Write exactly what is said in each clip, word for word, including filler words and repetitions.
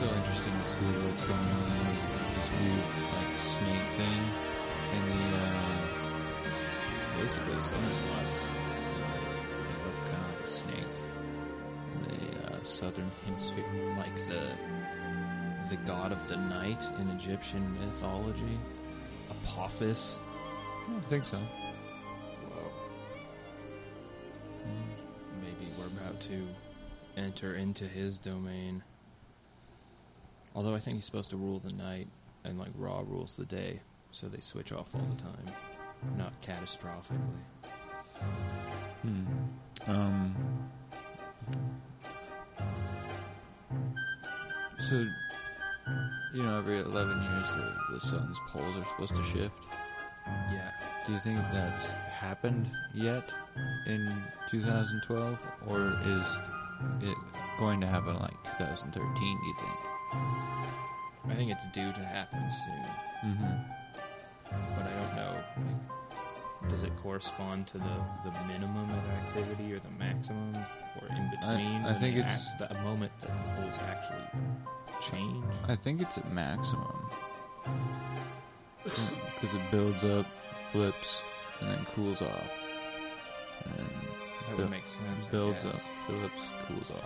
still interesting to see what's going on with this weird, like, snake thing in the, uh, basically sunspots. They look kind of like a snake in the uh, southern hemisphere, like the the god of the night in Egyptian mythology, Apophis. I think so. Whoa. Maybe we're about to enter into his domain. Although I think he's supposed to rule the night, and like Ra rules the day, so they switch off all the time, not catastrophically. Hmm. Um. So, you know, every eleven years the, the sun's poles are supposed to shift. Yeah. Do you think that's happened yet in two thousand twelve, or is it going to happen like two thousand thirteen, do you think? I think it's due to happen soon. Mm-hmm. But I don't know. Like, does it correspond to the, the minimum of activity or the maximum, or in between? I, I think the it's act, the moment that the poles actually change. I think it's at maximum because it builds up, flips, and then cools off. And then That bu- would make sense. I builds guess. up, flips, cools off.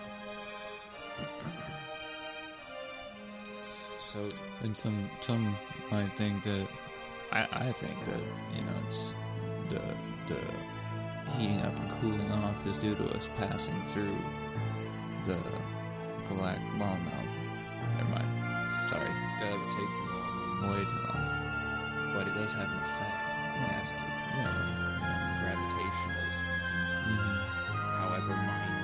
So, And some some might think that I, I think that, you know, it's the the heating up and cooling off is due to us passing through the galactic. Well, no, never mind. Sorry, that would take too long. way too long. But it does have an effect. It has to. Yeah. Gravitationally speaking. Mm-hmm. However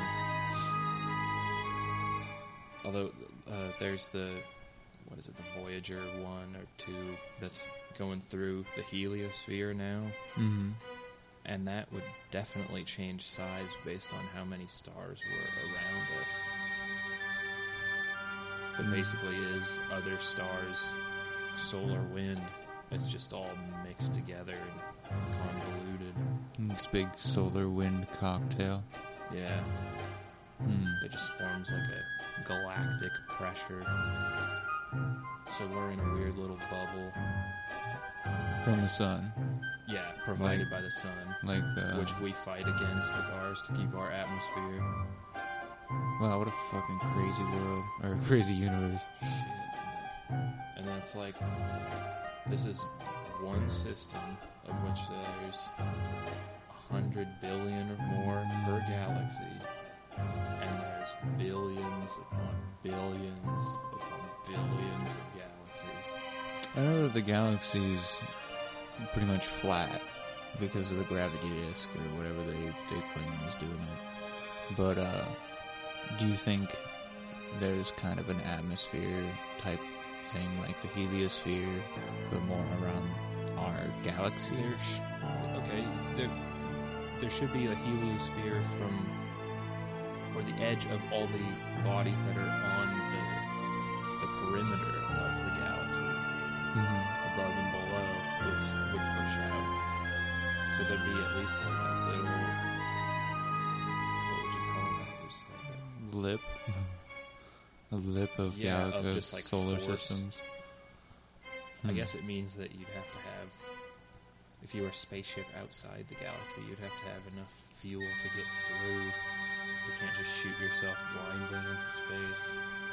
minor. Although, uh, there's the, what is it, the Voyager one or two that's going through the heliosphere now. Mm-hmm. And that would definitely change size based on how many stars were around us. That basically is other stars, solar wind. It's just all mixed together and convoluted. This big solar wind cocktail. Yeah. Hmm. It just forms like a galactic pressure. So we're in a weird little bubble. From the sun, Yeah, provided Like- by the sun. like uh, Which we fight against with ours to keep our atmosphere. wow, what a fucking crazy world or crazy universe. Shit. And that's like, this is one system of which there's a hundred billion or more per galaxy. And there's billions upon billions upon billions of galaxies. I know that the galaxy's pretty much flat because of the gravity disk or whatever they, they claim is doing it. But uh, do you think there's kind of an atmosphere type thing like the heliosphere, but more around our galaxy? There sh- okay, there, there should be a heliosphere from, or the edge of all the bodies that are on the, the perimeter of the galaxy. Mm-hmm. Above and below would, s- would push out. So there'd be at least like a little, what would you call that? Just like a- Lip. A lip of, Yeah, gal- of of just, like, solar force. systems. I Hmm. guess it means that you'd have to have, if you were a spaceship outside the galaxy, you'd have to have enough fuel to get through. You can't just shoot yourself blindly into space.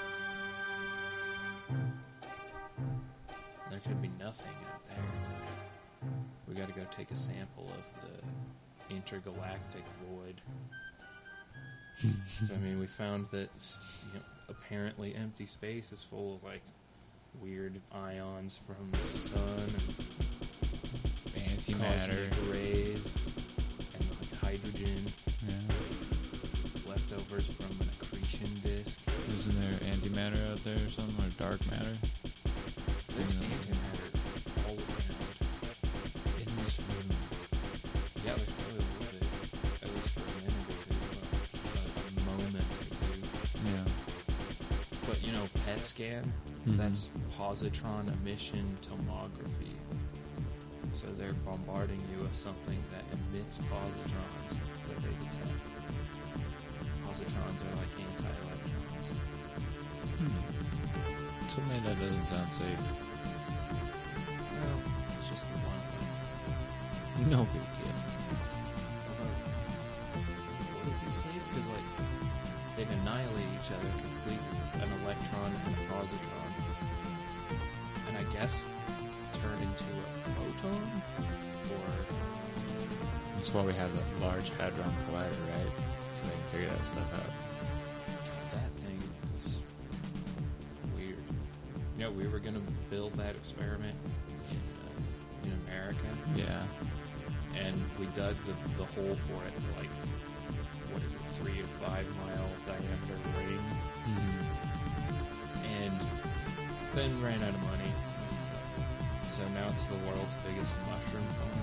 There could be nothing out there. We gotta go take a sample of the intergalactic void. So, I mean, we found that, you know, apparently empty space is full of, like, weird ions from the sun and Antimatter. cosmic rays and, like, hydrogen Yeah. leftovers from an accretion disk. Isn't there antimatter out there or something, or dark matter? There's Yeah. antimatter all around. In this room. Yeah, there's probably a little bit, at least for a minute or two, a, a moment or two. Yeah. But, you know, PET scan, Mhm. that's positron emission tomography. So they're bombarding you with something that emits positrons that they detect. Positrons are like anti-electrons. Hmm. that doesn't sound safe. Well, it's just the one. No big deal. Although, would it be safe? Because, like, they'd annihilate each other completely. An electron and a positron. And I guess turn into a photon? Or... That's why we have that Large Hadron Collider, right? So they can figure that stuff out. That thing is weird. You know, we were going to build that experiment in, uh, in America. Yeah. And we dug the, the hole for it, like, what is it, three to five mile diameter ring. Mm-hmm. And then ran out of money. So now it's the world's biggest mushroom farm.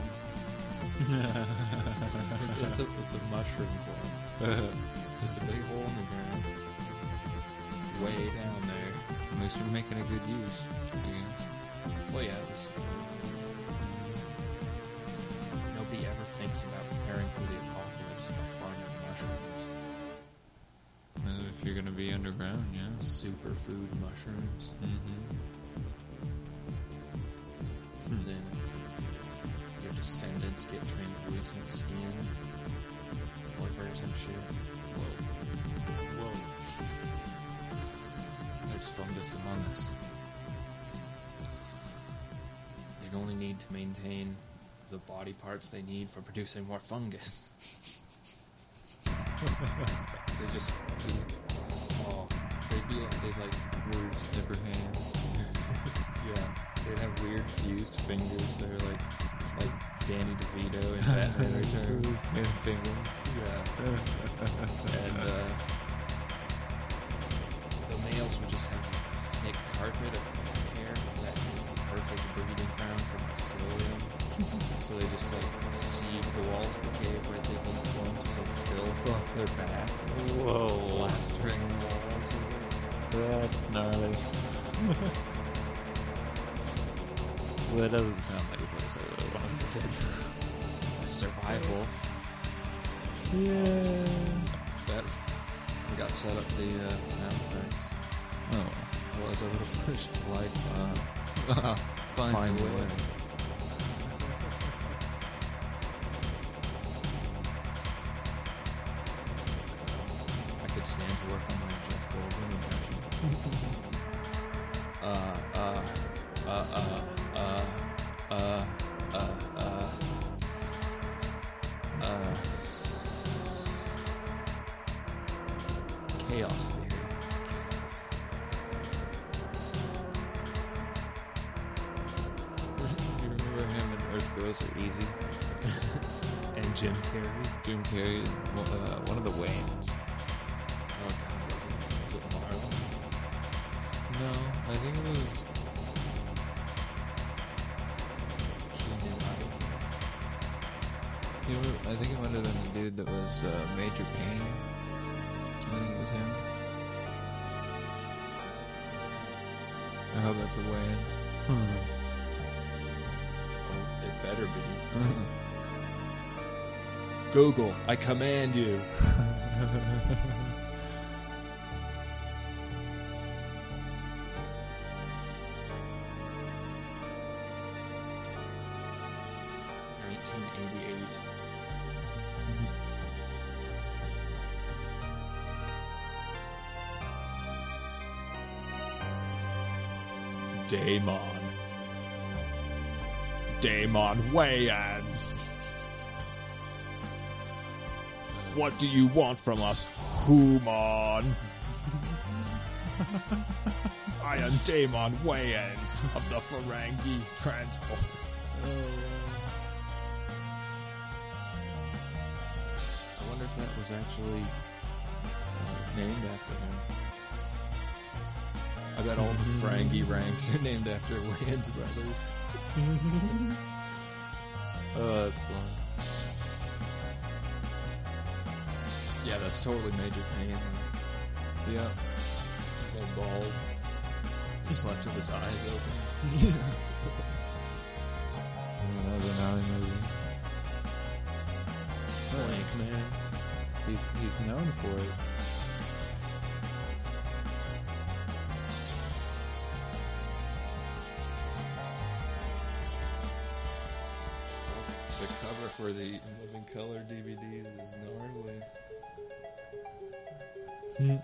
it's, a, it's a mushroom farm. Just a big hole in the ground. Way down there. At least we're making a good use, I guess. Well, yeah, this, nobody ever thinks about preparing for the apocalypse by farming mushrooms. Uh, if you're gonna be underground, yeah. Superfood mushrooms. Mm-hmm. And then their descendants get translucent skin, flippers and shit. Whoa. Whoa. There's fungus among us. They only need to maintain the body parts they need for producing more fungus. They just, oh, they'd be like, they'd like, Weird snipper hands. yeah, they'd have weird fused fingers. They're like, like Danny DeVito in Batman Returns. Yeah. And, uh, the males would just have a thick carpet of black hair that is the perfect breeding ground for mycelium. So they just like seed the walls of the cave where they can clumps of filth off their back. Whoa. Plastering walls. That's gnarly. So that doesn't sound like a place I really want to visit. Survival. Yeah. That we got set up the uh, sound effects. Oh. Otherwise I would have pushed life. Uh, find, Find some a way. way. I could stand to work on my Jeff Goldblum impression. uh, uh, uh, uh, uh, uh, uh, uh, uh, chaos theory. You remember him in Earth Girls Are Easy? And Jim Carrey. Jim Carrey, uh, one of the Wayans. Oh god, was it, was it Marlon? No, I think it was. Keenan Ivory. You were, I think it might have been the dude that was uh, Major Payne. I think it was him. I hope that's a Wayans. Oh, it better be. Google, I command you. nineteen eighty-eight. Damon. Damon Wayans. What do you want from us, human? I am Damon Wayans of the Ferengi Transport. I wonder if that was actually uh, named after him. I bet all the Ferengi ranks are named after Wayans brothers. Oh, that's fun. Yeah, that's totally Major Payne. Yeah. So bald. He slept with his eyes open. Another Nolly movie. Blank man. He's he's known for it. for the in living color D V Ds is gnarly. Hmm.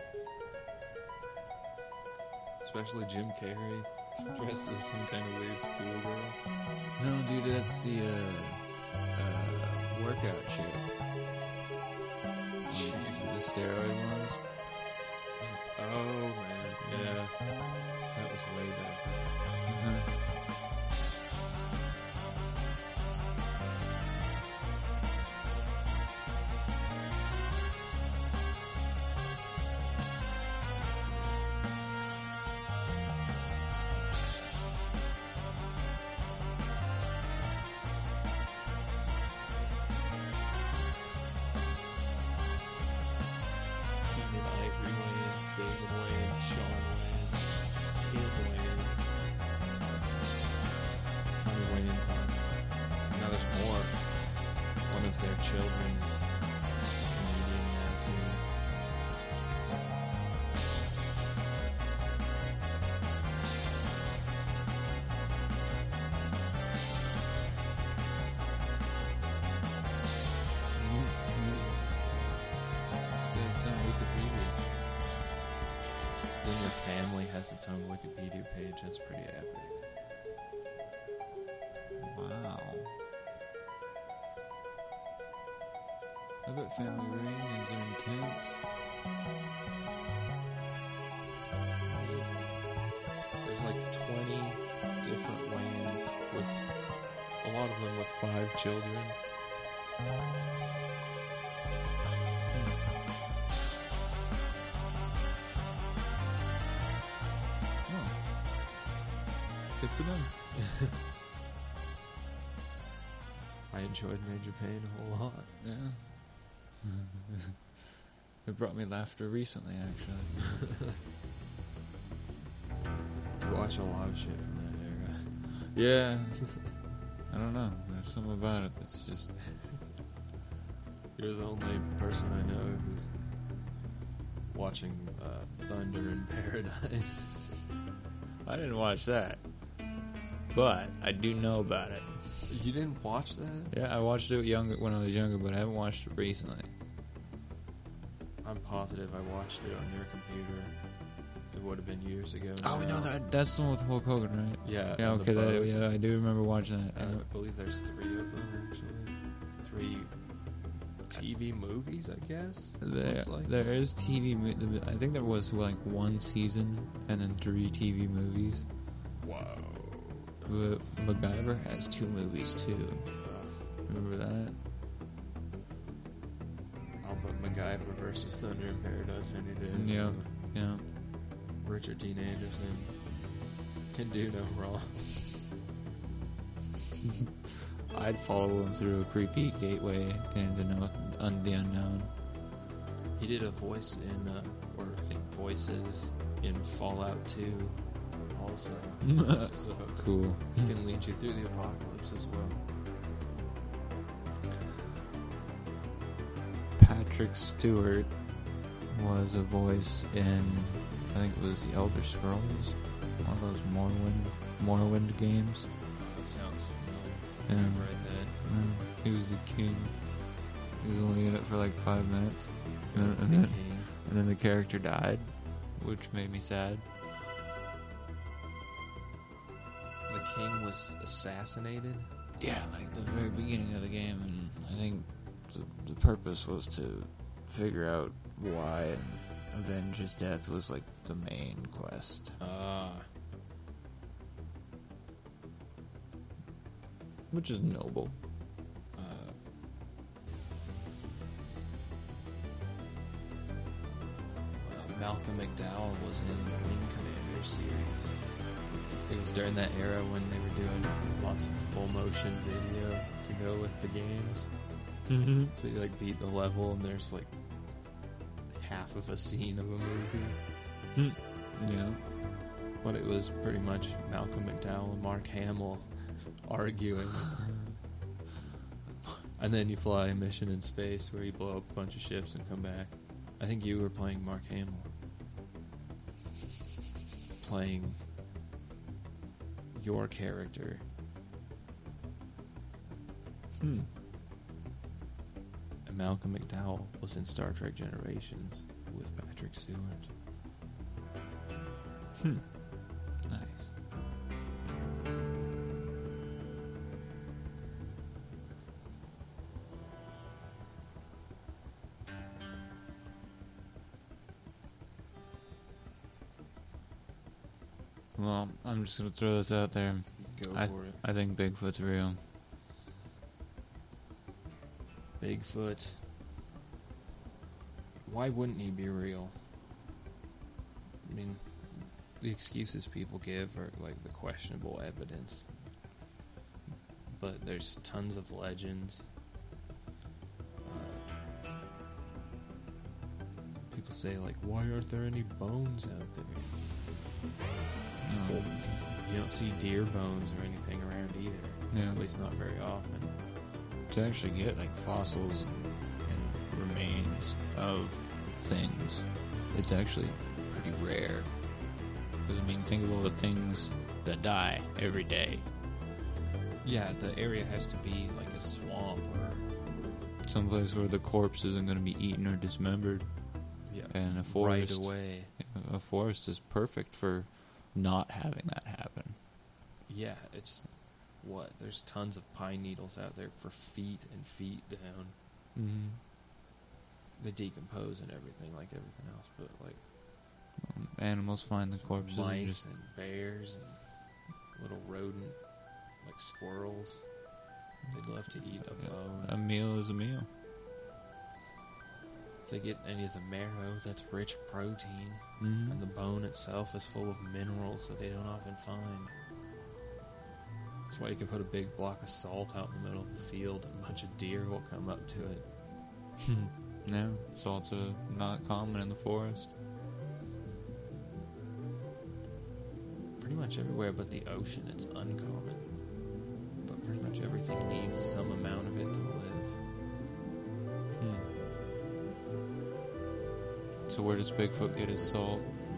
Especially Jim Carrey, dressed as some kind of weird schoolgirl. No, dude, that's the uh, uh, workout chick. Jesus. The steroid ones. Oh man, yeah, that was way back then. Uh-huh. Keenan Ivory Wayans, David Wayans, Sean Wayans, Kim Wayans, Tommy Wayans. Now there's more. One of their children is a comedian now too. It's got its own Wikipedia. When your family has its own Wikipedia page, that's pretty epic. Wow. I bet family reunions are intense. There's like twenty different Wayans with a lot of them with five children. Oh. Good for them. I enjoyed Major Payne a whole lot. Yeah. It brought me laughter recently, actually. You watch a lot of shit from that era. Yeah. I don't know. There's something about it that's just... You're the only person I know who's watching uh, Thunder in Paradise. I didn't watch that. But I do know about it. You didn't watch that? Yeah, I watched it younger when I was younger, but I haven't watched it recently. I'm positive I watched it on your computer. It would have been years ago. Oh, we now. know that. That's the one with Hulk Hogan, right? Yeah. Yeah, on the okay. That, boat. yeah, I do remember watching that. I Uh, believe there's three of them, actually. Three T V movies, I guess? there, Looks like. there is T V. mo- I think there was like one season and then three T V movies. Wow. But MacGyver has two movies too. Uh, Remember that? I'll put MacGyver versus Thunder in Paradise any day. Yeah, yeah. Richard Dean Anderson can do no wrong. I'd follow him through a creepy gateway into no, un, the unknown. He did a voice in, uh, or I think voices in Fallout two also. So Cool. he can lead you through the apocalypse as well. Patrick Stewart was a voice in, I think it was the Elder Scrolls, one of those Morrowind, Morrowind games. That sounds familiar. Yeah. Right then. Mm, he was the king. He was only in it for like five minutes, and, and, The then, king. and then the character died, which made me sad. The king was assassinated? Yeah, like the very beginning of the game, and I think the, the purpose was to figure out why and avenge his death was like the main quest. Ah. Which is noble. Uh, well, Malcolm McDowell was in the Wing Commander series. It was during that era when they were doing lots of full motion video to go with the games. Mm-hmm. So you like beat the level and there's like half of a scene of a movie. Yeah. But it was pretty much Malcolm McDowell and Mark Hamill arguing. And then you fly a mission in space where you blow up a bunch of ships and come back. I think you were playing Mark Hamill. Playing your character. Hmm. And Malcolm McDowell was in Star Trek Generations with Patrick Stewart. Hmm. Nice. Well, I'm just gonna throw this out there. Go I, for it. I think Bigfoot's real. Bigfoot. Why wouldn't he be real? I mean, the excuses people give are like the questionable evidence. But there's tons of legends. Uh, people say, like, why aren't there any bones out there? No. Well, you don't see deer bones or anything around either. Yeah. At least not very often. To actually get like fossils and remains of things, it's actually pretty rare. Because I mean, think of all the things that die every day. Yeah, the area has to be like a swamp or Someplace where the corpse isn't going to be eaten or dismembered. yeah, And a forest, right away. a forest is perfect for not having that happen. Yeah, it's what? There's tons of pine needles out there for feet and feet down. Mm-hmm. They decompose and everything like everything else, but like Um, animals find the corpses and mice just and bears and little rodent like squirrels. They'd love to eat a bone. a meal is a meal. If they get any of the marrow, that's rich protein, Mm-hmm. and the bone itself is full of minerals that they don't often find. That's why you can put a big block of salt out in the middle of the field and a bunch of deer will come up to it. No, salt's uh, not common in the forest. Pretty much everywhere but the ocean it's uncommon. But pretty much everything needs some amount of it to live. Hmm. So where does Bigfoot get his salt?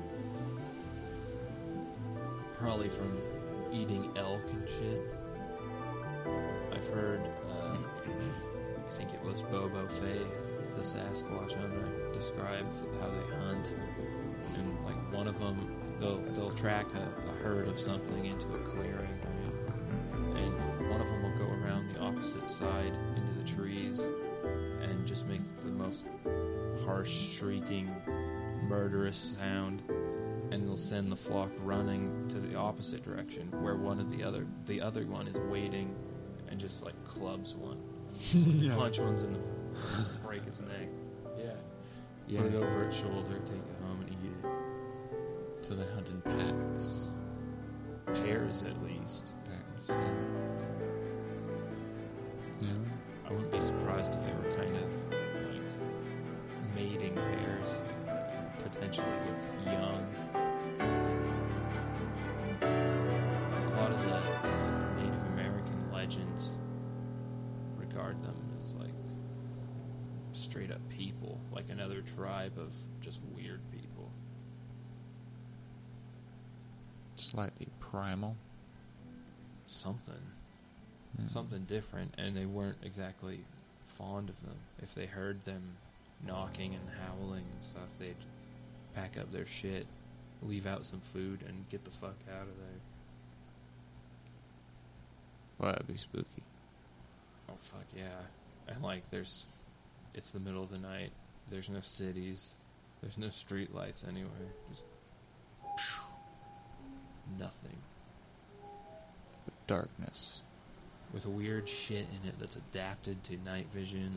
Probably from eating elk and shit. I've heard, uh, I think it was Bobo Fay, the Sasquatch hunter, described how they hunt. And like one of them, they'll they'll track a, a herd of something into a clearing, and one of them will go around the opposite side into the trees and just make the most harsh, shrieking, murderous sound. And they'll send the flock running to the opposite direction, where one of the other, the other one is waiting, and just like clubs one, Yeah. punch one's in the, break its neck, yeah, Yeah. put it over its shoulder, take it home and eat it. So they hunt in packs. Pairs at least. Yeah. Yeah. I wouldn't be surprised if they were kind of like mating pairs, potentially with young. A lot of the, the Native American legends regard them as like straight up people, like another tribe of just weird people. Slightly primal. Something. Yeah. Something different, and they weren't exactly fond of them. If they heard them knocking and howling and stuff, they'd pack up their shit, leave out some food, and get the fuck out of there. Well, that'd be spooky. Oh, fuck yeah. And, like, there's... It's the middle of the night. There's no cities. There's no street lights anywhere. Just... nothing. But darkness. With weird shit in it that's adapted to night vision.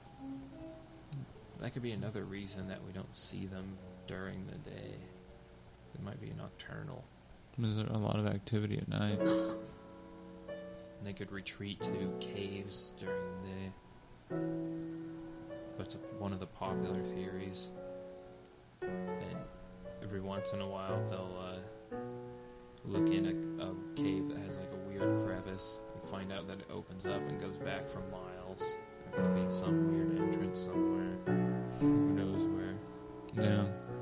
That could be another reason that we don't see them during the day. It might be nocturnal. Is there a lot of activity at night? And they could retreat to caves during the day. That's one of the popular theories. And every once in a while they'll uh, look in a, a cave that has like a weird crevice and find out that it opens up and goes back for miles. There could be some weird entrance somewhere. Who knows where. Yeah.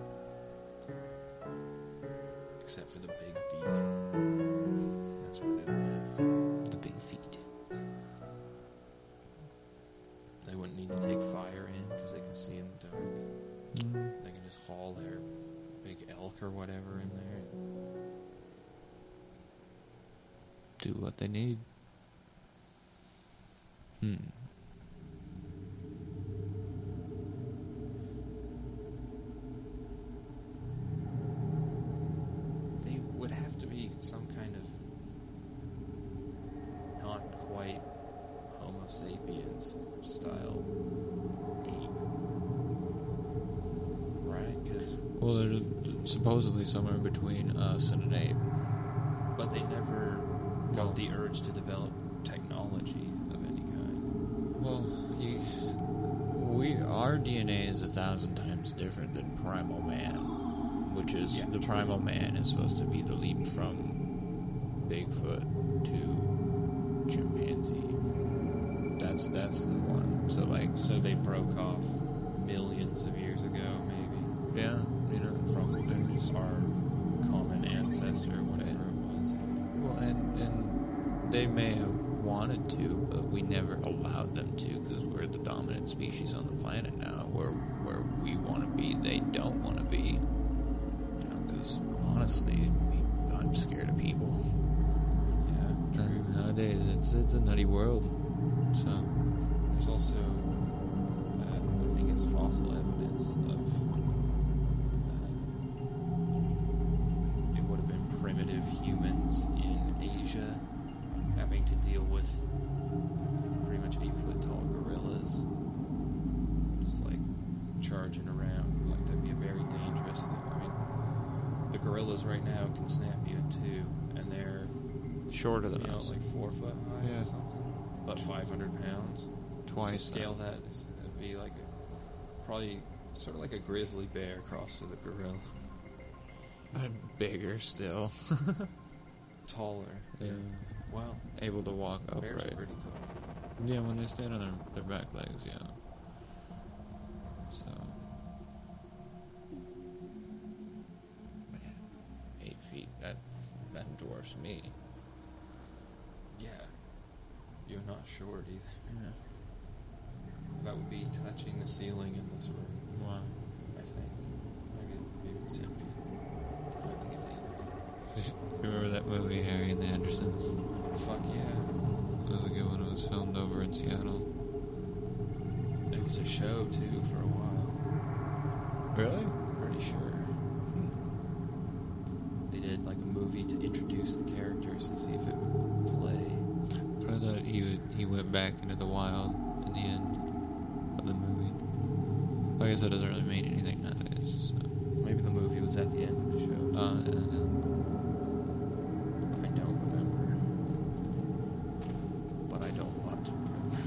Except for the big feet. That's where they live. The big feet. They wouldn't need to take five just haul their big elk or whatever in there. Do what they need. Hmm. They would have to be some kind of not quite Homo sapiens style ape, right? Because Well, they're supposedly somewhere between us and an ape. but they never Well- got the urge to develop technology of any kind. Well, you, we our D N A is a thousand times different than primal man, which is Yeah. the primal man is supposed to be the leap from Bigfoot to chimpanzee. That's that's the one. So like, So they broke off millions of years ago, maybe, yeah, you know, from there's our common ancestor, whatever it was. well, and and they may have wanted to, but we never allowed them to because we're the dominant species on the planet now. Where where we want to be, they don't want to be. You know, because honestly, we, I'm scared of people. Yeah. And nowadays, it's it's a nutty world. So There's also, uh, I think it's fossil evidence of, uh, it would have been primitive humans in Asia having to deal with pretty much eight foot tall gorillas just like charging around. Like that'd be a very dangerous thing. I mean, the gorillas right now can snap you in two, and they're shorter you than know us, like four foot high Yeah. or something, but five hundred pounds. twice. So scale that, is- it'd be like a, probably sort of like a grizzly bear crossed with a gorilla. But bigger still. Taller. Yeah. Wow. Able to walk Bears are upright. pretty tall. Yeah, when they stand on their, their back legs, yeah. So. Man, eight feet. That that dwarfs me. Yeah. You're not short either. Yeah. That would be touching the ceiling in this room, Wow. I think. Maybe, maybe it's ten feet. I think it's eight feet. Remember that movie, Harry and the Hendersons? Fuck yeah. It was a good one. It was filmed over in Seattle. It was a show, too, for a while. Really? Pretty sure. They did, like, a movie to introduce the characters and see if it would play. But I thought he would, he went back into the wild in the end of the movie. I guess that doesn't really mean anything nowadays. So. Maybe the movie was at the end of the show. Uh, yeah, yeah. I don't remember. But I don't want to remember.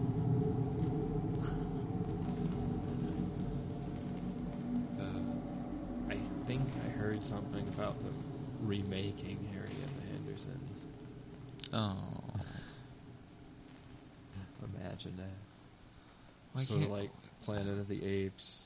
Uh, I think I heard something about them remaking Harry and the Hendersons. oh. Imagine that. Why sort of can't- like Planet of the Apes.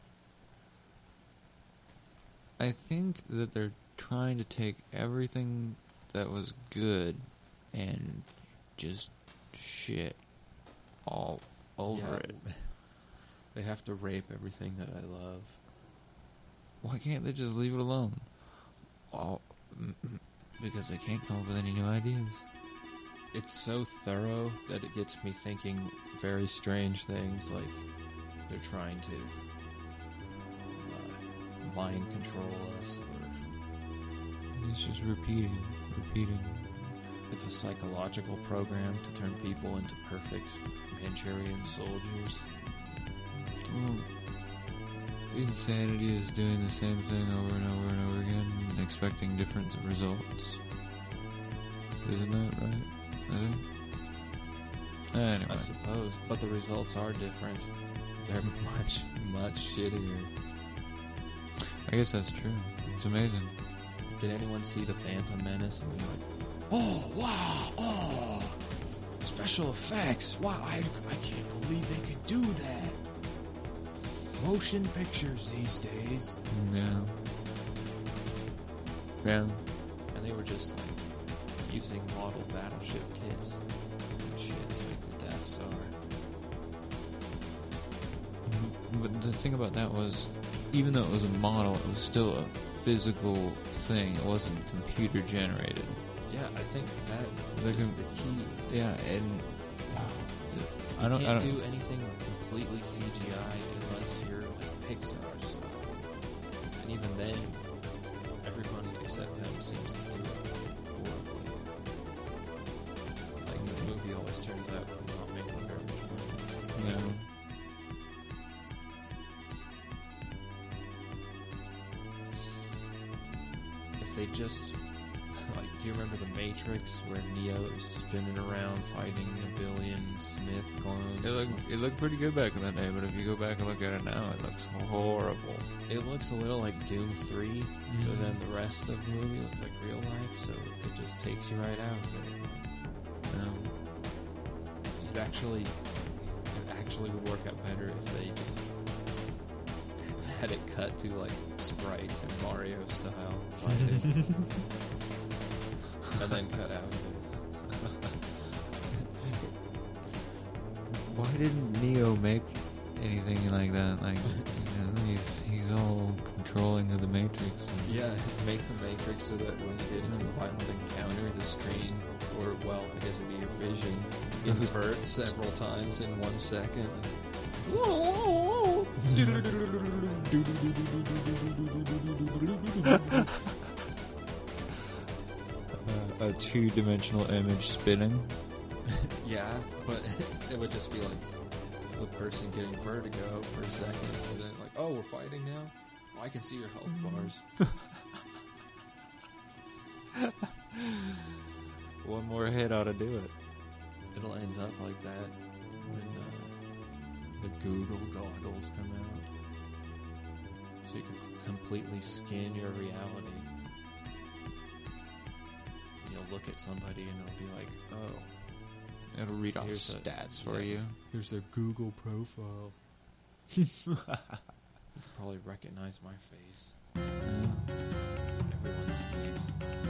I think that they're trying to take everything that was good and just shit all over Yeah. it. They have to rape everything that I love. Why can't they just leave it alone? All, mm, mm, because they can't come up with any new ideas. It's so thorough that it gets me thinking very strange things, like they're trying to uh, mind control us, or It's just repeating, repeating. it's a psychological program to turn people into perfect Manchurian soldiers. Well, insanity is doing the same thing over and over and over again and expecting different results. Isn't that right? I think. Anyway. I suppose, but the results are different. They're much, much shittier. I guess that's true. It's amazing. Did anyone see The Phantom Menace and be like, oh, wow, oh, special effects, wow, I, I can't believe they could do that. Motion pictures these days. Yeah. Yeah. And they were just like using model battleship kits and shit to make the Death Star. But the thing about that was, even though it was a model, it was still a physical thing. It wasn't computer generated. Yeah, I think that The is com- the key. Yeah, and You I don't. I can't don't. do anything completely C G I unless you're like Pixar style. And even then, everyone except him seems to do it horribly. Like the movie always turns out not making very much money. Yeah. If they just like, do you remember the Matrix where Neo is spinning around fighting a billion Smith clones? It looked it looked pretty good back in that day, but if you go back and look at it now, it looks horrible. It looks a little like Doom three, Mhm. but then the rest of the movie looks like real life, so it just takes you right out of it. Um, It actually, it actually would work out better if they just had it cut to like sprites and Mario style fighting, and then cut out of it. Why didn't Neo make anything like that? Like, you know, he's he's all controlling of the Matrix. And Yeah, make the Matrix so that when you get into a violent encounter, the screen, or well, I guess it'd be your vision, inverts several times in one second. uh, a two-dimensional image spinning. Yeah, but it would just be like the person getting vertigo for a second, and then like, oh, we're fighting now? Well, I can see your health bars. One more hit ought to do it. It'll end up like that when uh, the Google goggles come out. So you can completely skin your reality. You'll look at somebody and they'll be like, oh, It'll read off Here's a- stats for yeah. you. here's their Google profile. You can probably recognize my face. Everyone's face.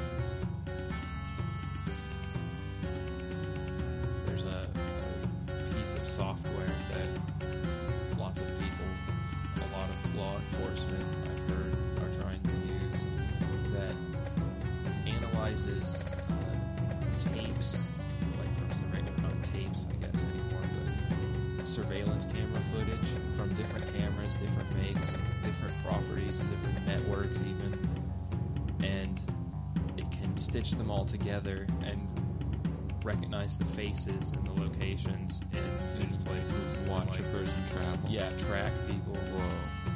There's a, a piece of software that lots of people, a lot of law enforcement, I've heard, are trying to use that analyzes uh, tapes, like from surveillance, not tapes, I guess anymore, but surveillance camera footage from different cameras, different makes, different properties, and different networks even, and it can stitch them all together and recognize the faces and the locations in these places. and, Watch like, a person travel. yeah, track people. Whoa.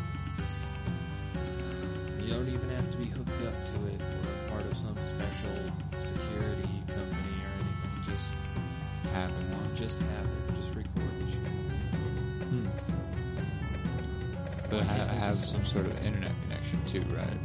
You don't even have to be hooked up to it or part of some special security company or anything. Just Having one. just have it. Just record the shit. Hmm. But Why ha- can't we have just- some sort of internet connection too, right?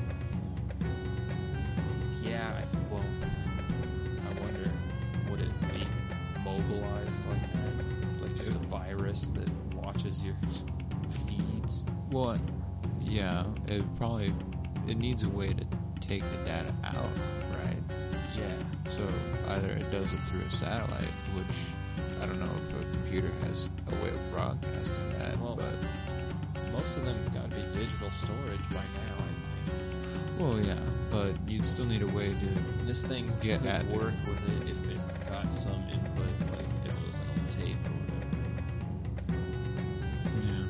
Yeah, I think, well, I wonder, would it be mobilized like that? Like just a virus that watches your feeds? Well, yeah, it probably it needs a way to take the data out, right? Yeah. So either it does it through a satellite, which I don't know if a computer has a way of broadcasting that, Well, but most of them have got to be digital storage by now, I think. well, yeah, but you'd still need a way to. This thing Get could at the- work with it if it got some input, like if it was an old tape or whatever. Yeah.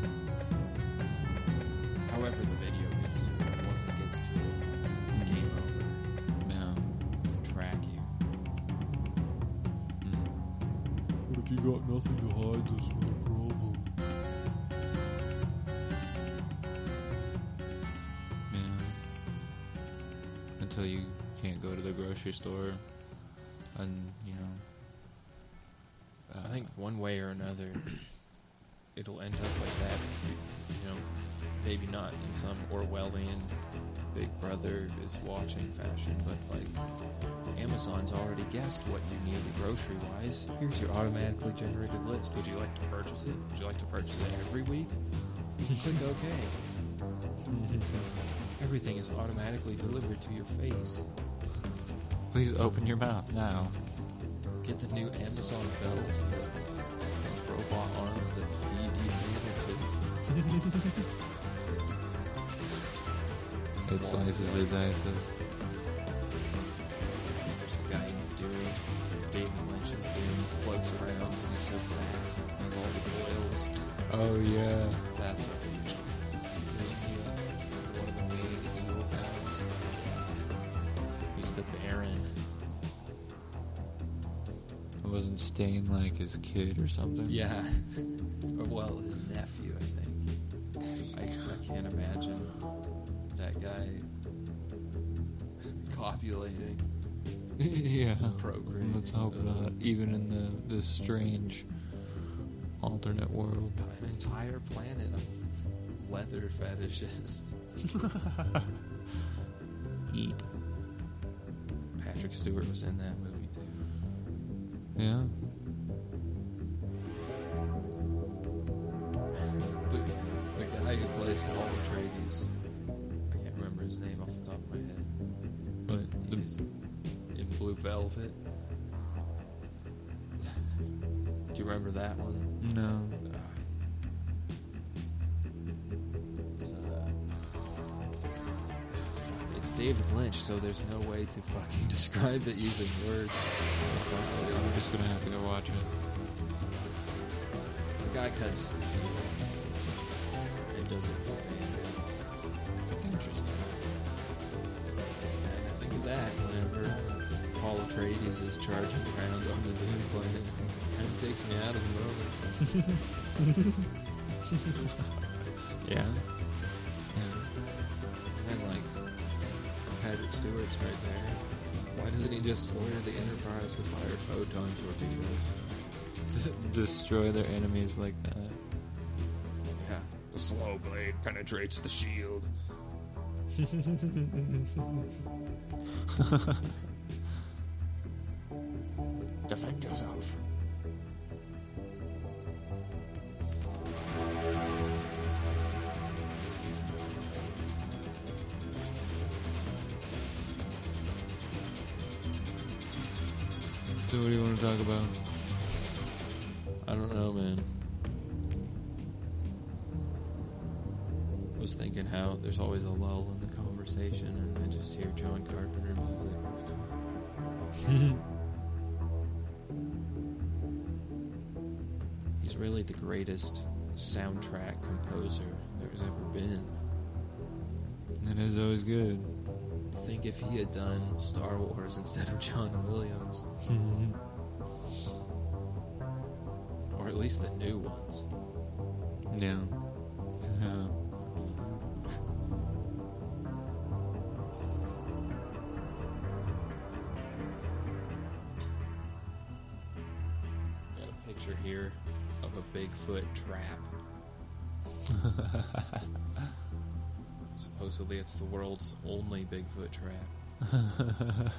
However the video gets to it, once it gets to it, game over. Yeah. It can track you. Mm. But if you got nothing to hide, there's no problem. Yeah. Until you can't go to the grocery store, and you know. Uh, I think one way or another, it'll end up like that. You know, maybe not in some Orwellian Big Brother is watching fashion, but like Amazon's already guessed what you need grocery-wise. Here's your automatically generated list. Would you like to purchase it? Would you like to purchase it every week? Click OK. Everything is automatically delivered to your face. Please open your mouth now. Get the new Amazon belt. Those robot arms that feed you sandwiches. It slices or dices. There's a guy in Dune, David Lynch's Dune, floats around because he's so fat and all the oils. Oh yeah. That's a huge idea. One of the main evil guys. He's the Baron. It wasn't Stain like his kid or something? Yeah. Or, well, his nephew, I think. I, I can't imagine that guy copulating. Yeah. Procreating. Let's hope not. Even in the this strange alternate world. An entire planet of leather fetishists. Eat. Patrick Stewart was in that movie too. Yeah. The, the guy who plays Paul Atreides, I can't remember his name off the top of my head, but The- he's in Blue Velvet. Do you remember that one? No. Uh, it's, uh, it's David Lynch, so there's no way to fucking describe it using words. I'm just gonna have to go watch it. The guy cuts his heel and does it for fame. Interesting. And I think of that whenever Paul Atreides is charging around on the Dune planet. Kind of takes me out of the moment. Yeah. And then, like, Patrick Stewart's right there. Why doesn't he just order the Enterprise to fire photon torpedoes? D- destroy their enemies like that. Yeah. The slow blade penetrates the shield. Defend yourself. So what do you want to talk about? I don't know, man. I was thinking how there's always a lull in the conversation, and I just hear John Carpenter music. He's really the greatest soundtrack composer there's ever been. It is always good. Think if he had done Star Wars instead of John Williams, or at least the new ones. Yeah. Yeah. Got a picture here of a Bigfoot trap. Supposedly it's the world's only Bigfoot trap.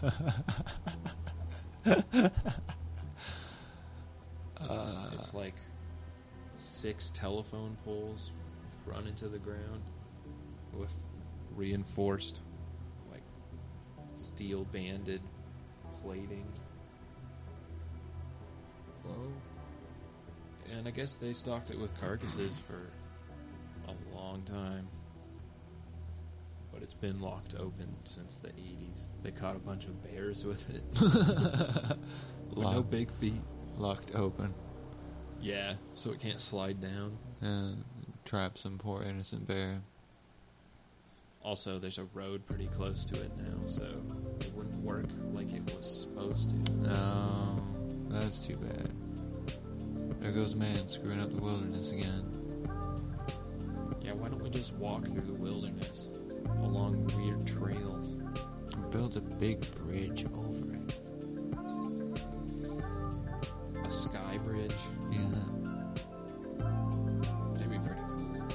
It's, it's like six telephone poles run into the ground with reinforced, like, steel banded plating. Whoa. And I guess they stocked it with carcasses for a long time. But it's been locked open since the eighties. They caught a bunch of bears with it. With no Lock- big feet. Locked open. Yeah, so it can't slide down. Uh, trap some poor innocent bear. Also, there's a road pretty close to it now, so it wouldn't work like it was supposed to. No, that's too bad. There goes man screwing up the wilderness again. Yeah, why don't we just walk through the wilderness along weird trails? Build a big bridge over it. A sky bridge? Yeah. That'd be pretty cool.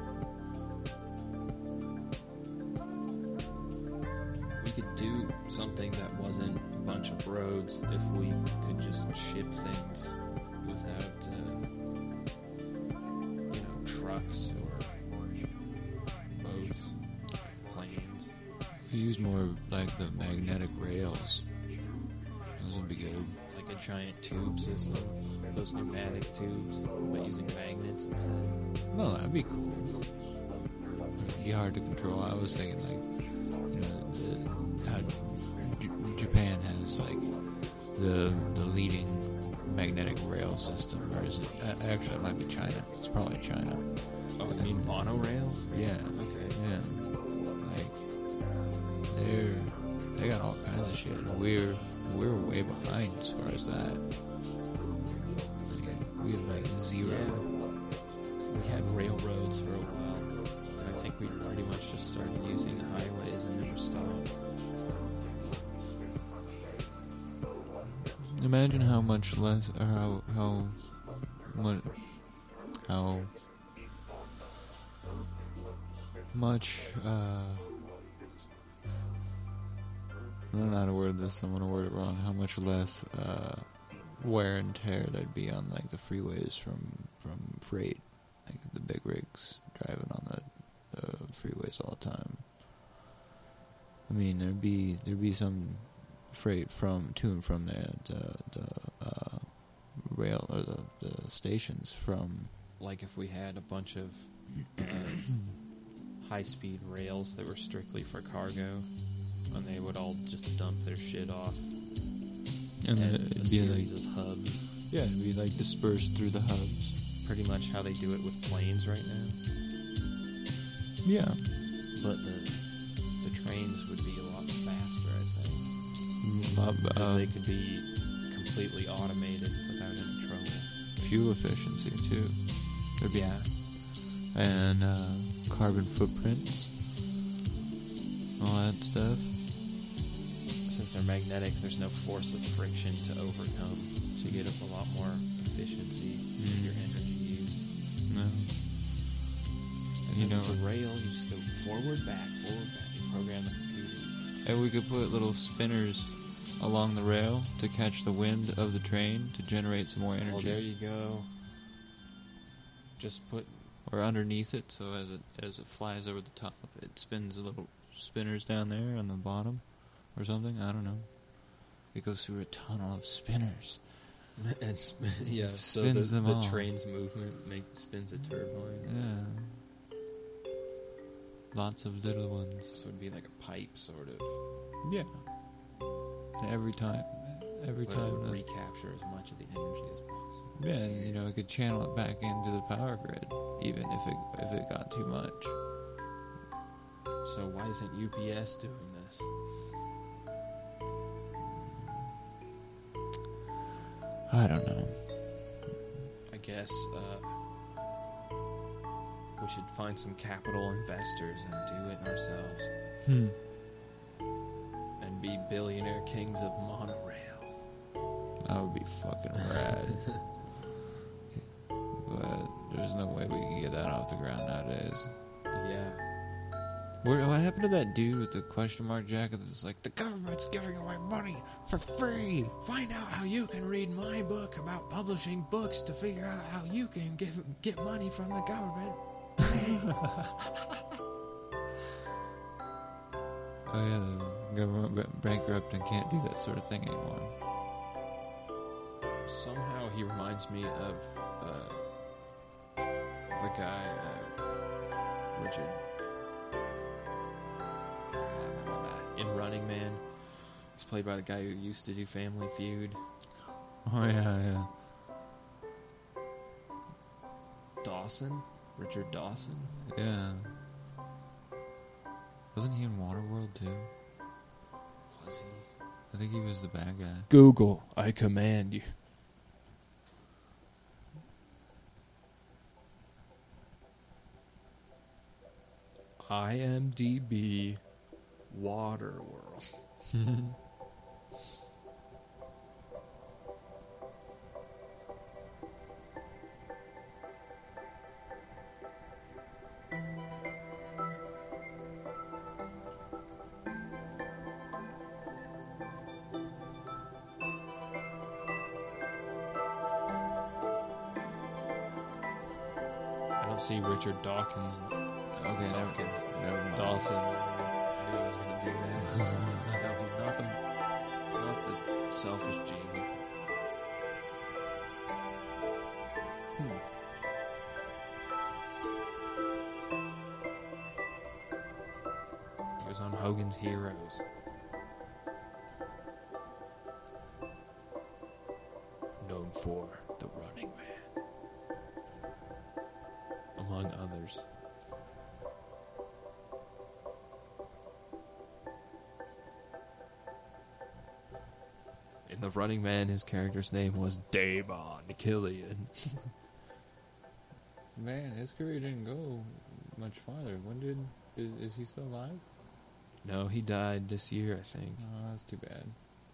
We could do something that wasn't a bunch of roads if we could just ship things without, uh, you know, trucks or boats, planes. We use more like the magnetic rails. Those would be good. Like a giant tube system, those pneumatic tubes, but using magnets instead. Well, that'd be cool. It'd be hard to control. I was thinking like the the leading magnetic rail system, or is it? Uh, actually, it might be China. It's probably China. Oh, you mean monorail? Yeah, Okay. yeah. Like they're they got all kinds of shit. We're we're way behind as far as that. Like, we have like zero. Yeah. We had railroads for a while. And I think we pretty much just started using the highways and never stopped. Imagine how much less, or how how much how much. Uh, I don't know how to word this. I'm gonna word it wrong. How much less uh, wear and tear there'd be on like the freeways from from freight, like the big rigs driving on the, the freeways all the time. I mean, there'd be there'd be some freight from to and from the the, the uh, rail or the, the stations from. Like if we had a bunch of uh, high-speed rails that were strictly for cargo, and they would all just dump their shit off. And then at it'd a be series like, of hubs. yeah, it'd be like dispersed through the hubs. Pretty much how they do it with planes right now. Yeah. But the the trains would be a lot faster, I think. Mm, uh, Because uh, they could be completely automated without any trouble. fuel efficiency too. There'd be- Yeah. And uh, carbon footprints. All that stuff. Since they're magnetic, there's no force of friction to overcome. So you get a lot more efficiency with Mm. your energy use. No. And You if know- it's a rail, you just go forward, back, forward, back. You program the computer. And we could put little spinners along the rail to catch the wind of the train to generate some more energy. Well, there you go. Just put Or underneath it, so as it as it flies over the top, it spins little spinners down there on the bottom, or something. I don't know. It goes through a tunnel of spinners. and sp- yeah, It so the, spins them the all. train's movement make, spins a turbine. Yeah. Lots of little ones. So it'd be like a pipe, sort of. Yeah. And every time, every But it time. would that- recapture as much of the energy as possible. Yeah, and, you know, it could channel it back into the power grid, even if it if it got too much. So why isn't U P S doing this? I don't know. I guess uh, we should find some capital investors and do it ourselves. Hmm. And be billionaire kings of monorail. That would be fucking rad. But there's no way we can get that off the ground nowadays. Yeah. Where, what happened to that dude with the question mark jacket that's like, the government's giving away money for free? Find out how you can read my book about publishing books to figure out how you can give, get money from the government. Oh yeah, the government went bankrupt and can't do that sort of thing anymore. Somehow he reminds me of uh, the guy, uh, Richard, in Running Man. He's played by the guy who used to do Family Feud. Oh yeah, yeah. Dawson? Richard Dawson? Yeah. Wasn't he in Waterworld too? Was he? I think he was the bad guy. Google, I command you. I M D B Waterworld. I don't see Richard Dawkins. Okay, never, Dawkins. never mind. Dawson. I knew I was going to do that. No, he's not the. He's not the selfish gene. Hmm. He was on Hogan's Heroes. for the Running Man, among others. In The Running Man, his character's name was Damon Killian. Man, his career didn't go much farther. When did... Is, is he still alive? No, he died this year, I think. Oh, that's too bad.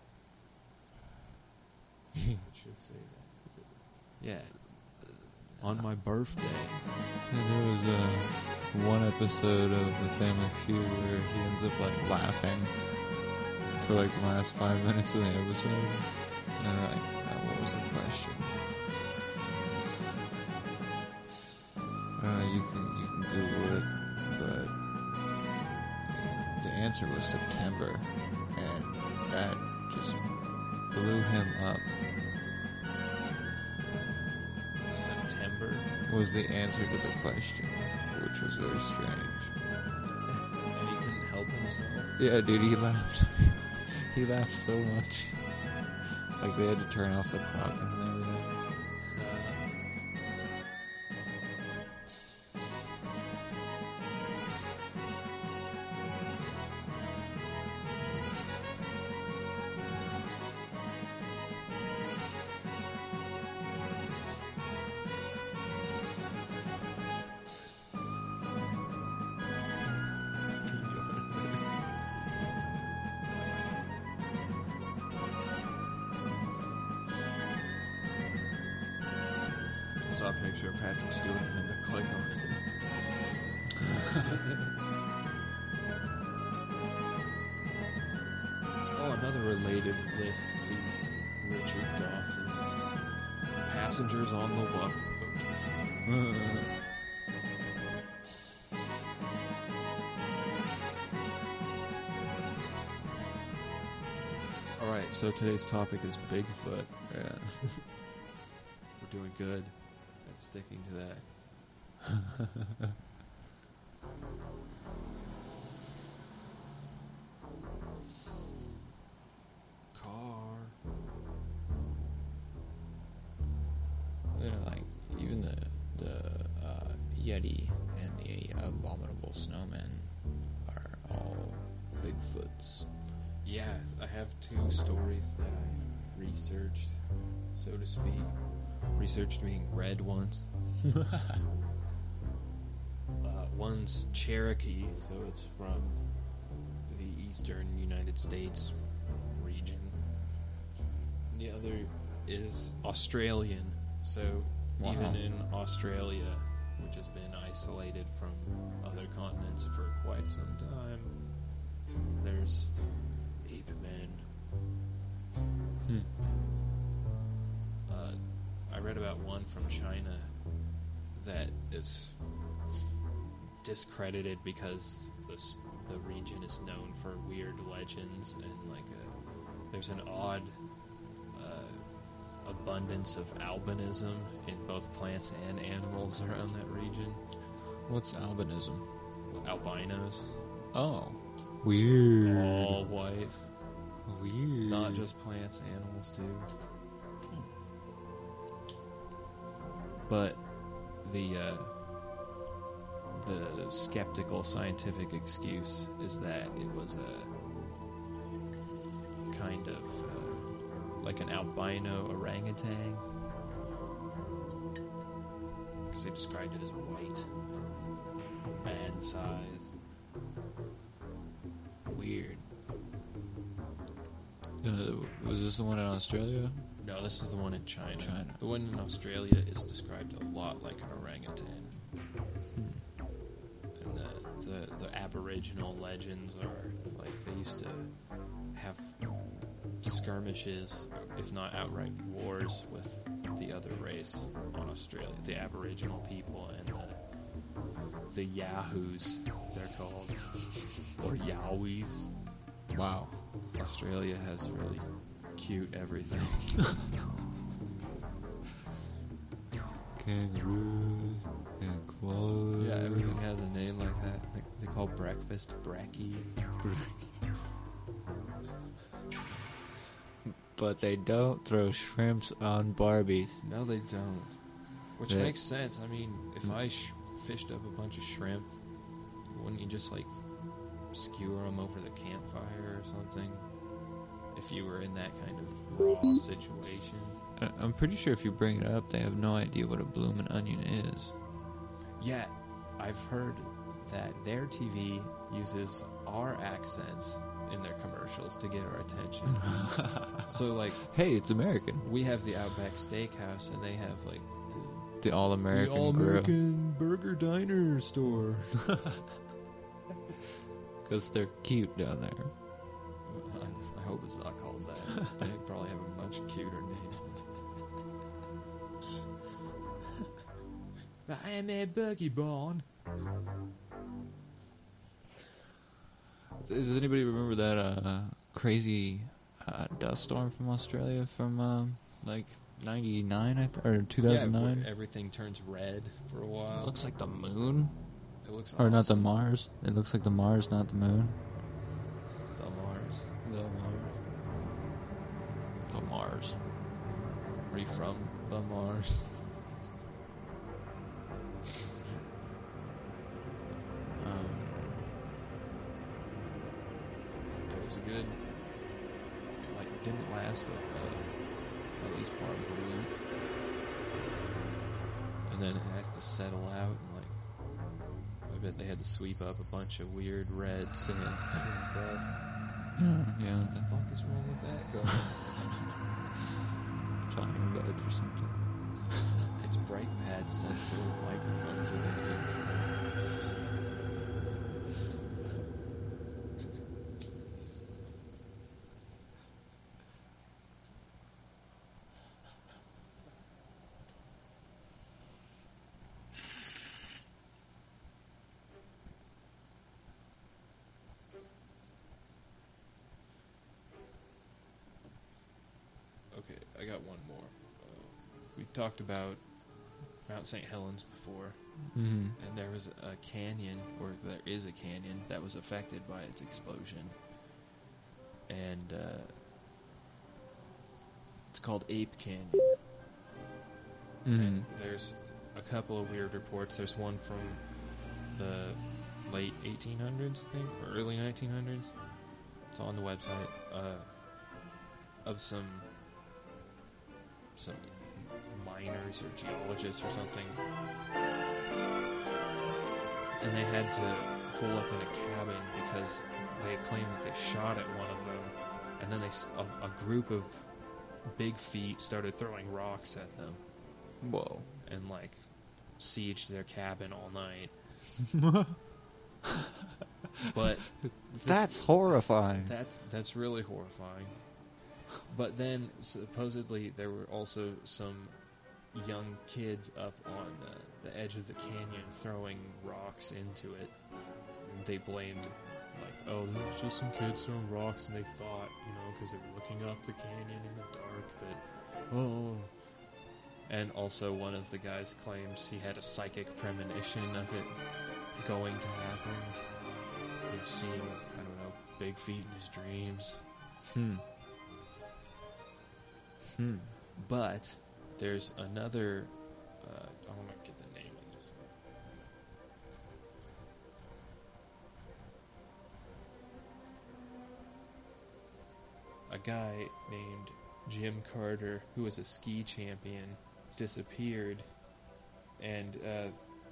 Should say that. Yeah. On my birthday. Yeah, there was uh, one episode of The Family Feud where he ends up like laughing for like the last five minutes of the episode. And I'm like, oh, what was the question? Uh, you can you can Google it, but the answer was September, and that just blew him up. September? Was the answer to the question, which was very strange. And he couldn't help himself. Yeah, dude, he laughed. He laughed so much. Like they had to turn off the clock and everything. I saw a picture of Patrick Stewart and had to click on it. Oh, another related list to Richard Dawson. Passengers on the Love Boat. Alright, so today's topic is Bigfoot. Yeah. We're doing good at sticking to that. Car. You know, like even the the uh, Yeti and the Abominable Snowman are all Bigfoots. Yeah, I have two stories that I researched, so to speak. Researched being read once. uh, one's Cherokee, so it's from the eastern United States region. The other is Australian, so Wow. even in Australia, which has been isolated from other continents for quite some time, there's ape men. Hmm. Uh, I read about one from China that is discredited because this, the region is known for weird legends and like a, there's an odd uh, abundance of albinism in both plants and animals around that region. What's albinism? Albinos, Oh, weird. all white, Weird. not just plants, animals too. But the uh, the skeptical scientific excuse is that it was a kind of uh, like an albino orangutan, because they described it as white, man size. Weird. Uh, was this the one in Australia? No, this is the one in China. China. The one in Australia is described a lot like an orangutan. Hmm. And the, the, the Aboriginal legends are like they used to have skirmishes, if not outright wars, with the other race on Australia, the Aboriginal people and the, the Yahoos, they're called, or Yowies. Wow. Australia has really cute everything. Kangaroos and koalas. Yeah, everything has a name like that. They, they call breakfast brekkie. But they don't throw shrimps on Barbies. No, they don't. Which Yeah. makes sense. I mean, if Mm. I sh- fished up a bunch of shrimp, wouldn't you just, like, skewer them over the campfire or something? If you were in that kind of raw situation. I- I'm pretty sure if you bring it up, they have no idea what a bloomin' onion is. Yeah, I've heard that their T V uses our accents in their commercials to get our attention. So, like, Hey, it's American. we have the Outback Steakhouse, and they have, like, the The all-American the grill. All-American Burger Diner store. Because they're cute down there. I, I hope it's not called that. They probably have a much cuter name. I am a Bucky Bone. Does anybody remember that uh, crazy uh, dust storm from Australia from um, like ninety-nine I th- or two thousand Yeah, nine? where everything turns red for a while. It looks like the moon. It looks Or not the awesome. Mars. It looks like the Mars, not the moon. The Mars. The Mars. The Mars. Are you from the Mars? Um, It was a good, like, didn't last uh, at least part of a week. And then it had to settle out, and, like, I bet they had to sweep up a bunch of weird red sandstone dust. yeah, yeah. What the fuck is wrong with that going? Time beds or something. It's brake pad sensitive microphones with an intro. Okay, I got one more. Uh, we talked about Mount Saint Helens before, Mm-hmm. and there was a canyon, or there is a canyon, that was affected by its explosion. And uh, it's called Ape Canyon. Mm-hmm. And there's a couple of weird reports. There's one from the late eighteen hundreds, I think, or early nineteen hundreds. It's on the website. Uh, of some some miners or geologists or something, and they had to hole up in a cabin because they had claimed that they shot at one of them, and then they s- a, a group of big feet started throwing rocks at them Whoa. and like sieged their cabin all night. But this- That's horrifying. That's that's really horrifying. But then supposedly there were also some young kids up on uh, the edge of the canyon throwing rocks into it. And they blamed, like, oh, there was just some kids throwing rocks, and they thought, you know, because they were looking up the canyon in the dark, that, oh. And also one of the guys claims he had a psychic premonition of it going to happen. He'd seen, I don't know, big feet in his dreams. Hmm. Hmm. But there's another. Uh, I want to get the name of this. A guy named Jim Carter, who was a ski champion, disappeared, and uh,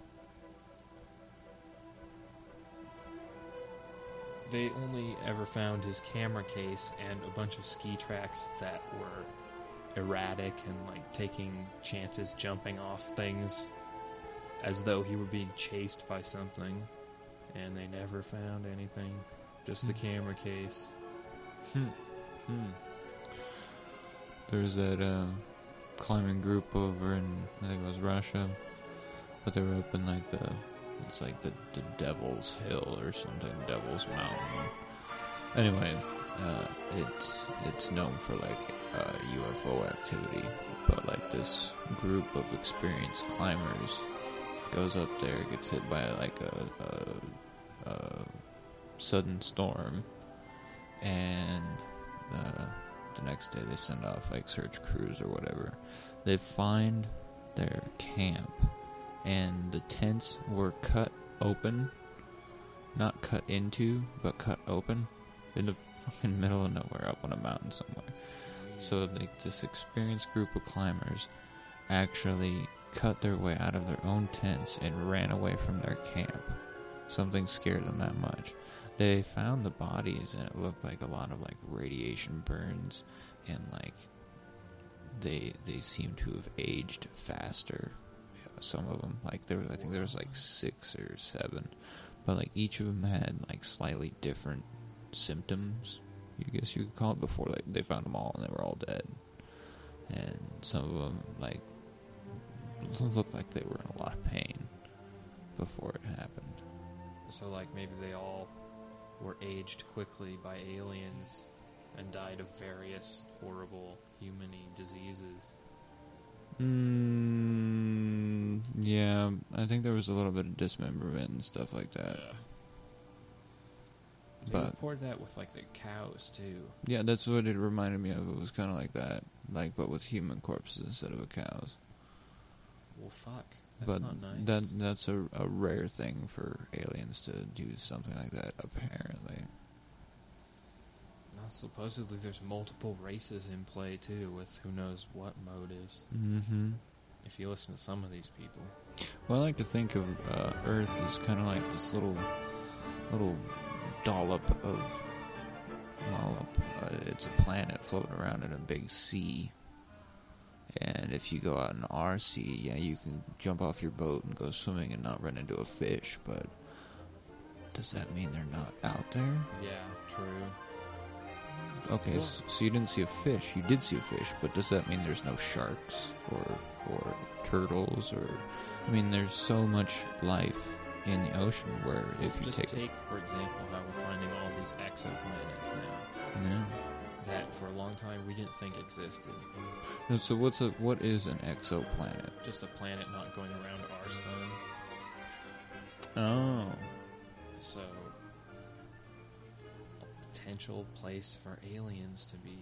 they only ever found his camera case and a bunch of ski tracks that were erratic and like taking chances, jumping off things as though he were being chased by something, and they never found anything, just the camera case. Hmm. Hmm. There's that uh, climbing group over in, I think it was Russia, but they were up in like the, it's like the, the Devil's Hill or something, Devil's Mountain. Anyway, uh, it's it's known for like uh, U F O activity, but like this group of experienced climbers goes up there, gets hit by like a, a, a sudden storm, and uh, the next day they send off like search crews or whatever. They find their camp, and the tents were cut open, not cut into, but cut open in the fucking middle of nowhere up on a mountain somewhere. So like this experienced group of climbers actually cut their way out of their own tents and ran away from their camp. Something scared them that much. They found the bodies, and it looked like a lot of like radiation burns, and like they they seemed to have aged faster. Yeah, some of them, like there was, I think there was like six or seven, but like each of them had like slightly different symptoms, you guess you could call it, before like they found them all and they were all dead. And some of them like looked like they were in a lot of pain before it happened. So, like, maybe they all were aged quickly by aliens and died of various horrible human-y diseases. Mm, yeah, I think there was a little bit of dismemberment and stuff like that. Yeah. They But report that with, like, the cows, too. yeah, that's what it reminded me of. It was kind of like that, like, but with human corpses instead of a cow's. Well, fuck. That's But not nice. that that's a, a rare thing for aliens to do something like that, apparently. Now, supposedly there's multiple races in play, too, with who knows what motives. Mm-hmm. If you listen to some of these people. Well, I like to think of uh, Earth as kind of like this little, little dollop of, well, uh, it's a planet floating around in a big sea. And if you go out in our sea, yeah, you can jump off your boat and go swimming and not run into a fish, but does that mean they're not out there? Yeah, true. Okay, Well- so, so you didn't see a fish. You did see a fish, but does that mean there's no sharks or or turtles or? I mean, there's so much life in the ocean where if you Just take, take, for example, how we're finding all these exoplanets now. yeah. That for a long time we didn't think existed. No, so what's a what is an exoplanet? Just a planet not going around our sun. Oh, So, a potential place for aliens to be.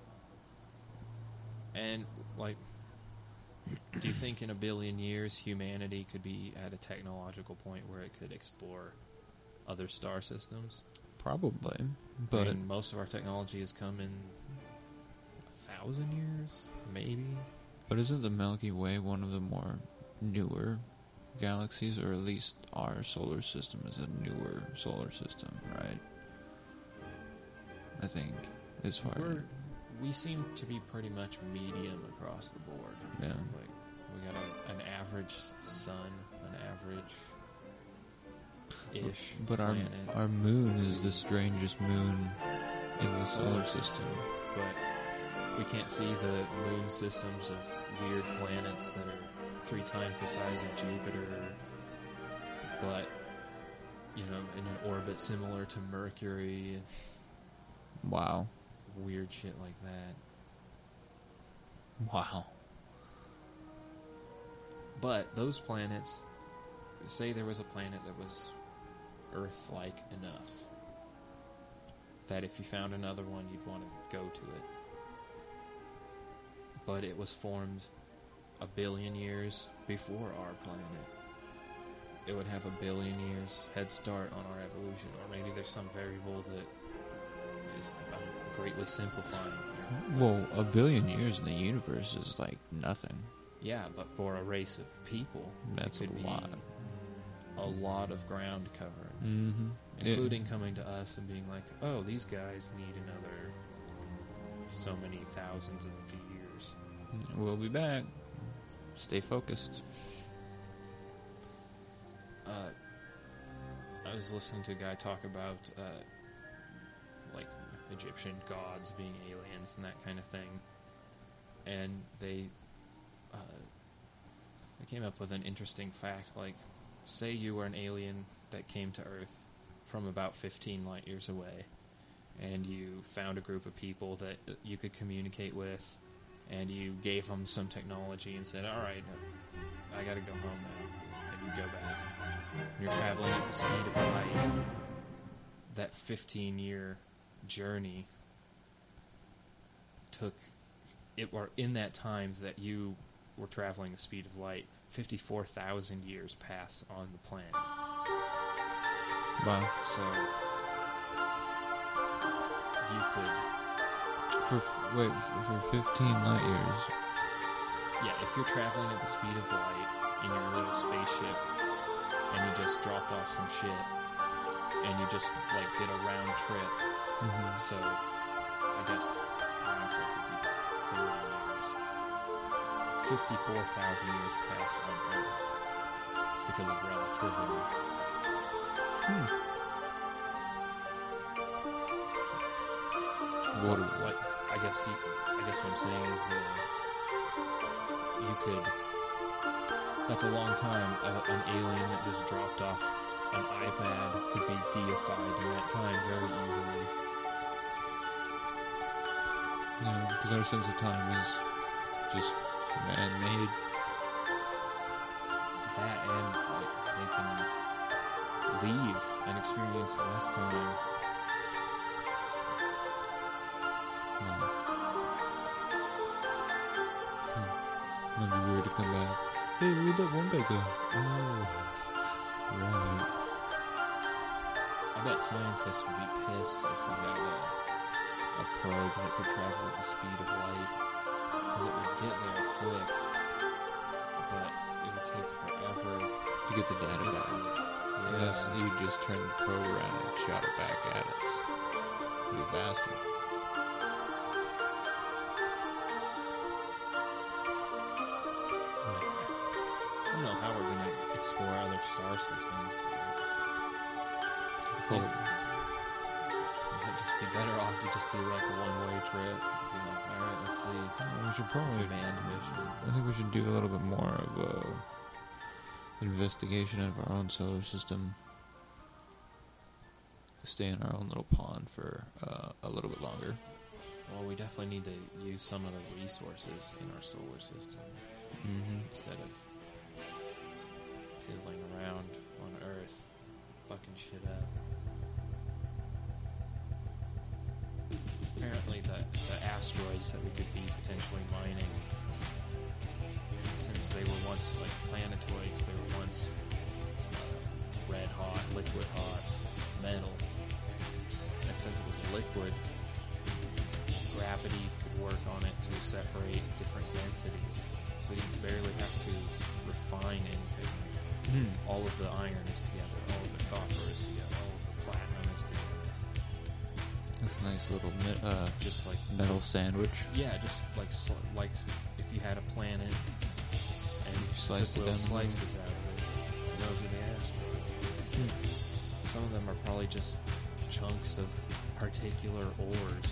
And, like, do you think in a billion years humanity could be at a technological point where it could explore other star systems? probably, I but mean, most of our technology has come in a thousand years, maybe. but isn't the Milky Way one of the more newer galaxies, or at least our solar system is a newer solar system, right? I think, as far We're, we seem to be pretty much medium across the board. Yeah. Like, we got a, an average sun, an average-ish But our planet. our moon is the strangest moon in the solar system. But we can't see the moon systems of weird planets that are three times the size of Jupiter, but, you know, in an orbit similar to Mercury, Wow. weird shit like that. Wow. But those planets, say there was a planet that was Earth-like enough that if you found another one, you'd want to go to it. But it was formed a billion years before our planet. It would have a billion years head start on our evolution, or maybe there's some variable that is I'm greatly simplifying here. Well, a billion years in the universe is like nothing. Yeah, but for a race of people, That's it a could lot. be a lot of ground covering, Mm-hmm. including coming to us and being like, "Oh, these guys need another so many thousands of years." We'll be back. Stay focused. Uh, I was listening to a guy talk about uh, like Egyptian gods being aliens and that kind of thing, and they uh, they came up with an interesting fact. Like, say you were an alien that came to Earth from about fifteen light years away, and you found a group of people that you could communicate with, and you gave them some technology and said, "All right, I gotta go home now," and you go back. You're traveling at the speed of light. That fifteen-year journey took it or in that time that you were traveling the speed of light, fifty-four thousand years pass on the planet. Wow. So you could, For f- wait f- for fifteen light years. yeah, if you're traveling at the speed of light in your little spaceship, and you just dropped off some shit, and you just like did a round trip. Mm-hmm. So I guess round trip would be thirty years. Fifty-four thousand years pass on Earth because of relativity. Hmm. What? Like, I guess you, I guess what I'm saying is, uh, you could. That's a long time. Uh, an alien that just dropped off an iPad could be deified in that time very easily. No, because our sense of time is just man-made. That and like, they can leave and experience less time. No. Hmm. Might be weird to come back. Hey, where'd that one guy go? Oh, right. I bet scientists would be pissed if we had a, a probe that could travel at the speed of light, because it would get there quick, but it would take forever To get the data back. Yeah. Yes, you just turn the probe around and shot it back at us. It'd be faster. I don't know how we're going to explore other star systems. I think it would just be better off to just do like a one-way trip. Be like, all right, let's see. We should probably. Manned mission. I think we should do a little bit more of a investigation of our own solar system. Stay in our own little pond for uh, a little bit longer. Well, we definitely need to use some of the resources in our solar system Mm-hmm. instead of piddling around on Earth, fucking shit up. Apparently, the, the asteroids that we could be potentially mining, since they were once like planetoids, they were once uh, red hot, liquid hot metal. And since it was liquid, gravity could work on it to separate different densities. So you barely have to refine anything. Mm. All of the iron is together, all of the copper is together, all of the platinum is together. That's a nice little me- uh, Just like, metal sandwich. yeah, just like sl- like if you had a planet and you Sliced took it little down the middle. slices out of it, and those are the asteroids. Some of them are probably just chunks of particular ores.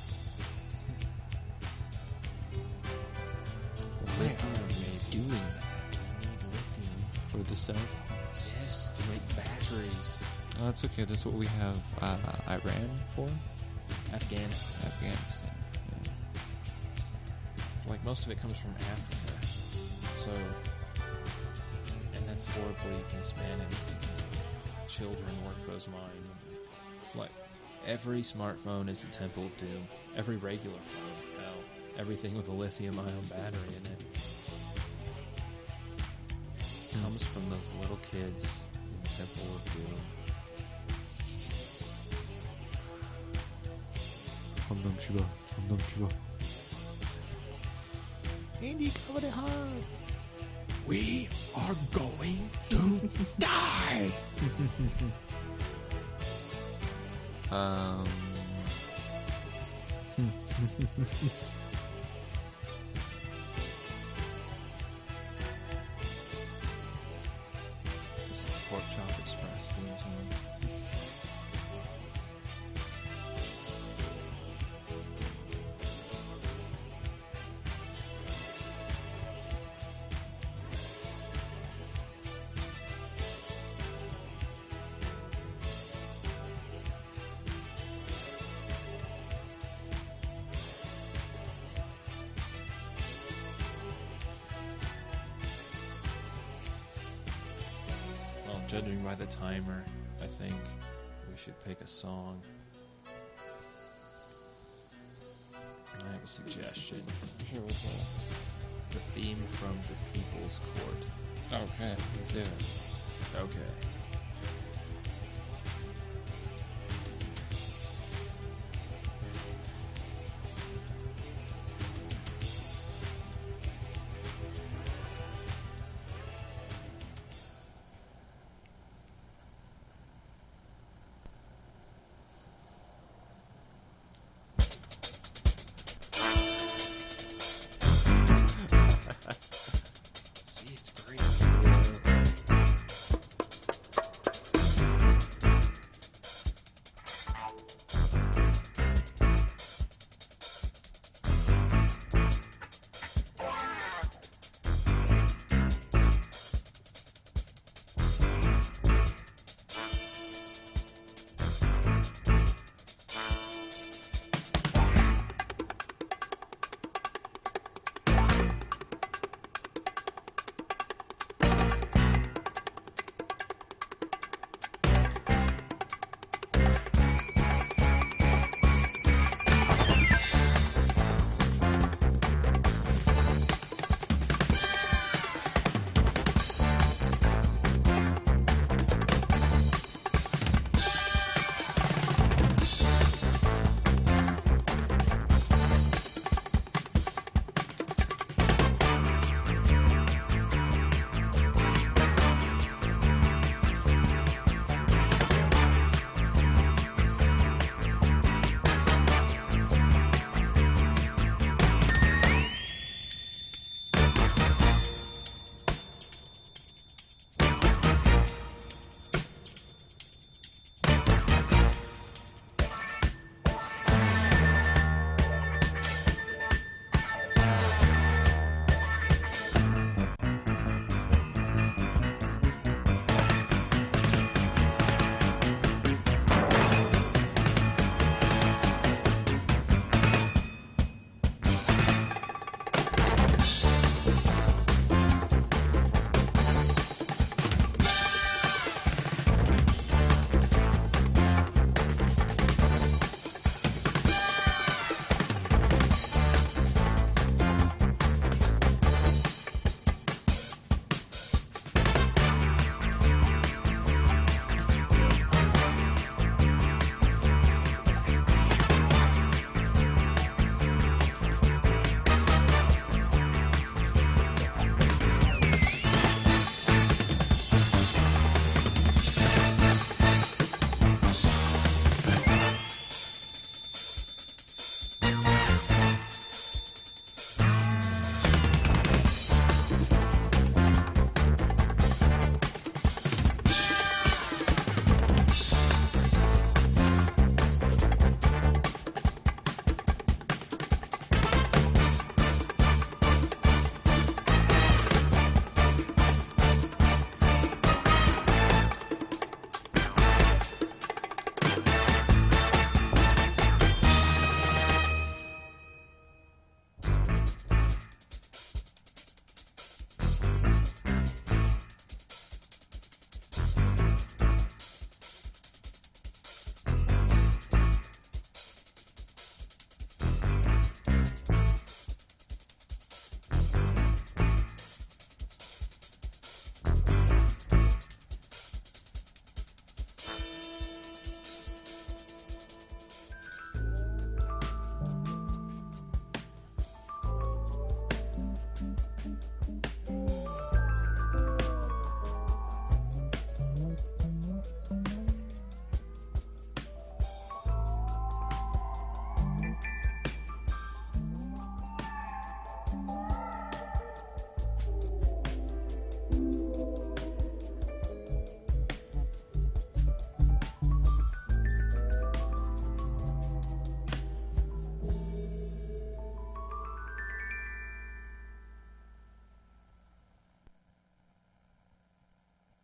Lithium, maybe. Doing They need lithium. for the cell. Yes, to make batteries. Oh, that's okay. That's what we have uh, Iran for. Afghanistan. Afghanistan. Yeah. Like, most of it comes from Africa. So, and that's horribly mismanaged. Children work those mines. Like, every smartphone is a Temple of Doom. Every regular phone, hell. Everything with a lithium-ion battery in it comes from those little kids in the Temple of Doom. Om Nam Shiva. Om Nam Shiva. Andy covered it hard. We are going to die. Um. This is Pork Chop Express theme song. Well, judging by the timer, I think we should pick a song. I I have a suggestion. Sure, what's The theme from The People's Court. that? Okay, let's do it. Okay.